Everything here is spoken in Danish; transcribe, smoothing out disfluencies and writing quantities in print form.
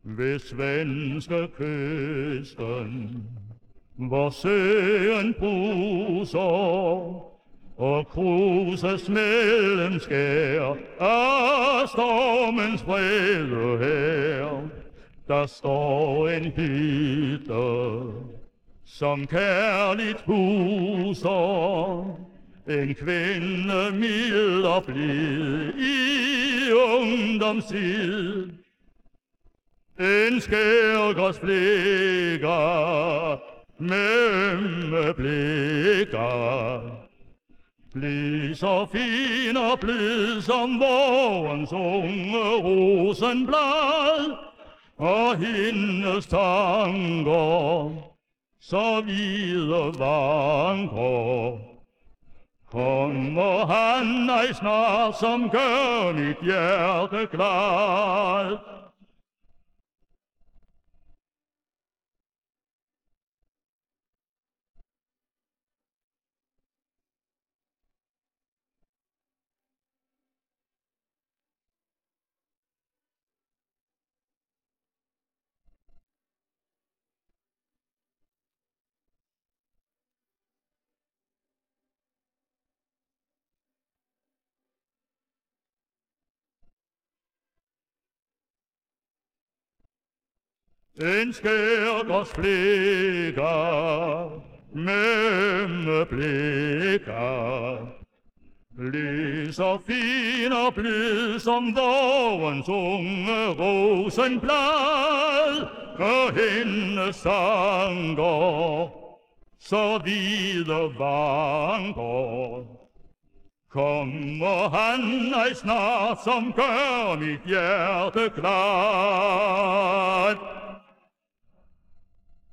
ved svenske kysten, hvor søen bruser og kruses mellem skær af stormens vrede her. Der står en hytte, som kærligt huser en kvinde mild og blid i ungdomstid. En skærgårdsblikker med blikker, bliv så fin og blid som vårens unge rosenblad, og hendes tanker så vide vandrer. Kommer han ej snart, som gør mit hjerte glad. En skærgårdsblikker med blikker, lige så fin og blid som vårens unge rosenblad, og hendes tanker så vide vandrer. Kommer han ej snart, som gør mit hjerte glad.